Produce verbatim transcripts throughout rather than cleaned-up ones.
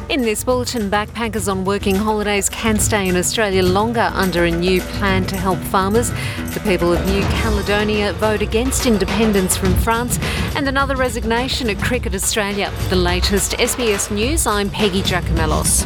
In this bulletin, backpackers on working holidays can stay in Australia longer under a new plan to help farmers. The people of New Caledonia vote against independence from France, and another resignation at Cricket Australia. The latest S B S News, I'm Peggy Giacomellos.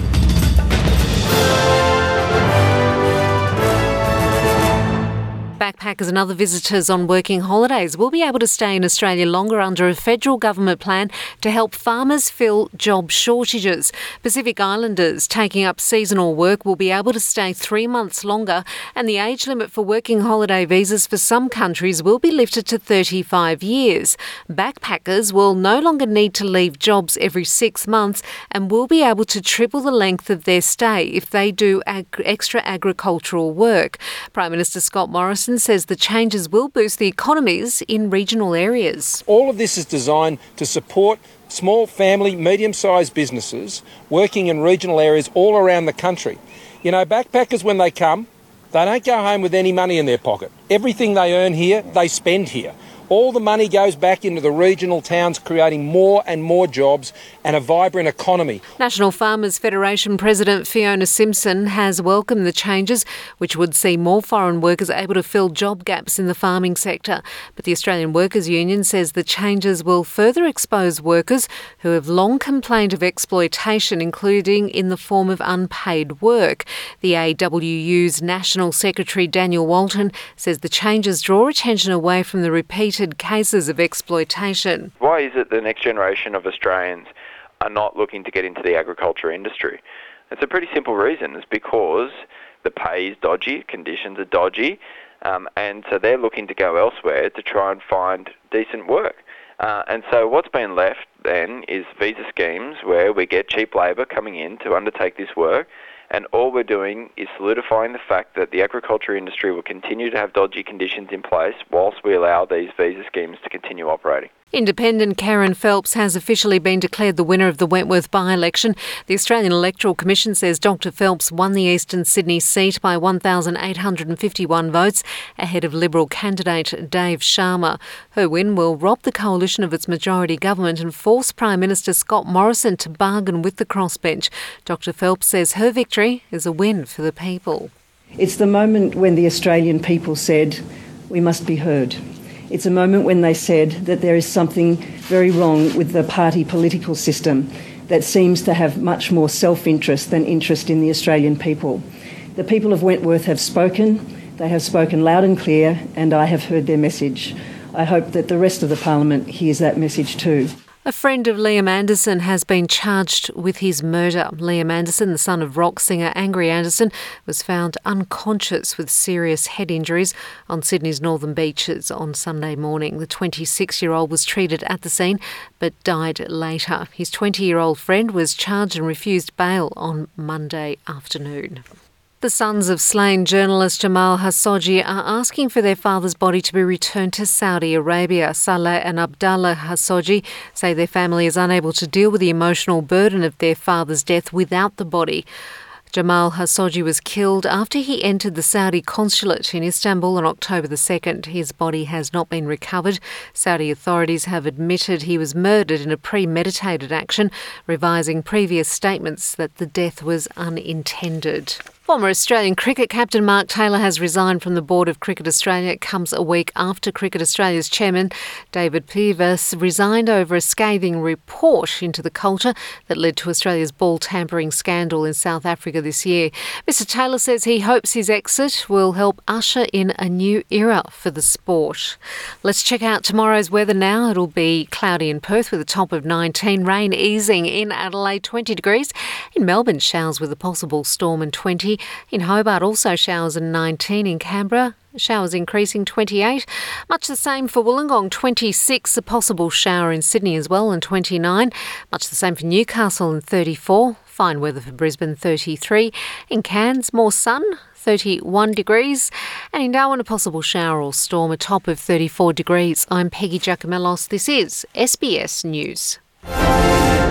Backpackers and other visitors on working holidays will be able to stay in Australia longer under a federal government plan to help farmers fill job shortages. Pacific Islanders taking up seasonal work will be able to stay three months longer, and the age limit for working holiday visas for some countries will be lifted to thirty-five years. Backpackers will no longer need to leave jobs every six months and will be able to triple the length of their stay if they do ag- extra agricultural work. Prime Minister Scott Morrison says the changes will boost the economies in regional areas. All of this is designed to support small family, medium-sized businesses working in regional areas all around the country. You know, backpackers, when they come, they don't go home with any money in their pocket. Everything they earn here, they spend here. All the money goes back into the regional towns, creating more and more jobs and a vibrant economy. National Farmers Federation President Fiona Simpson has welcomed the changes, which would see more foreign workers able to fill job gaps in the farming sector. But the Australian Workers Union says the changes will further expose workers who have long complained of exploitation, including in the form of unpaid work. The A W U's National Secretary Daniel Walton says the changes draw attention away from the repeated cases of exploitation. Why is it the next generation of Australians are not looking to get into the agriculture industry? It's a pretty simple reason. It's because the pay is dodgy, conditions are dodgy, um, and so they're looking to go elsewhere to try and find decent work. Uh, and so what's been left then is visa schemes where we get cheap labour coming in to undertake this work, and all we're doing is solidifying the fact that the agriculture industry will continue to have dodgy conditions in place whilst we allow these visa schemes to continue operating. Independent Karen Phelps has officially been declared the winner of the Wentworth by-election. The Australian Electoral Commission says Doctor Phelps won the Eastern Sydney seat by one thousand eight hundred fifty-one votes ahead of Liberal candidate Dave Sharma. Her win will rob the coalition of its majority government and force Prime Minister Scott Morrison to bargain with the crossbench. Doctor Phelps says her victory is a win for the people. It's the moment when the Australian people said, we must be heard. It's a moment when they said that there is something very wrong with the party political system that seems to have much more self-interest than interest in the Australian people. The people of Wentworth have spoken, they have spoken loud and clear, and I have heard their message. I hope that the rest of the Parliament hears that message too. A friend of Liam Anderson has been charged with his murder. Liam Anderson, the son of rock singer Angry Anderson, was found unconscious with serious head injuries on Sydney's northern beaches on Sunday morning. The twenty-six-year-old was treated at the scene but died later. His twenty-year-old friend was charged and refused bail on Monday afternoon. The sons of slain journalist Jamal Khashoggi are asking for their father's body to be returned to Saudi Arabia. Saleh and Abdallah Khashoggi say their family is unable to deal with the emotional burden of their father's death without the body. Jamal Khashoggi was killed after he entered the Saudi consulate in Istanbul on October the second. His body has not been recovered. Saudi authorities have admitted he was murdered in a premeditated action, revising previous statements that the death was unintended. Former Australian cricket captain Mark Taylor has resigned from the board of Cricket Australia. It comes a week after Cricket Australia's chairman, David Pearce, resigned over a scathing report into the culture that led to Australia's ball tampering scandal in South Africa this year. Mister Taylor says he hopes his exit will help usher in a new era for the sport. Let's check out tomorrow's weather now. It'll be cloudy in Perth with a top of nineteen, rain easing in Adelaide, twenty degrees. In Melbourne, showers with a possible storm and twenty. In Hobart, also showers and nineteen. In Canberra, showers increasing, twenty-eight. Much the same for Wollongong, twenty-six. A possible shower in Sydney as well, and twenty-nine. Much the same for Newcastle, and thirty-four. Fine weather for Brisbane, thirty-three. In Cairns, more sun, thirty-one degrees. And in Darwin, a possible shower or storm, a top of thirty-four degrees. I'm Peggy Giacomellos. This is S B S News.